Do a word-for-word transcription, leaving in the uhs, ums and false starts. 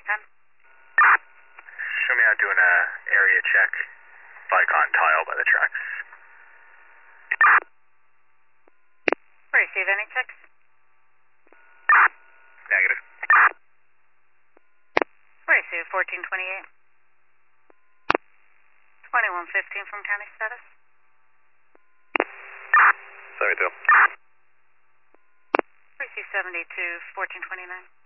ten. Show me out doing a area check. Vicon tile by the tracks. Receive any checks? Negative. Receive fourteen twenty-eight. twenty-one fifteen from county status. seventy-two. Receive seventy-two fourteen twenty-nine.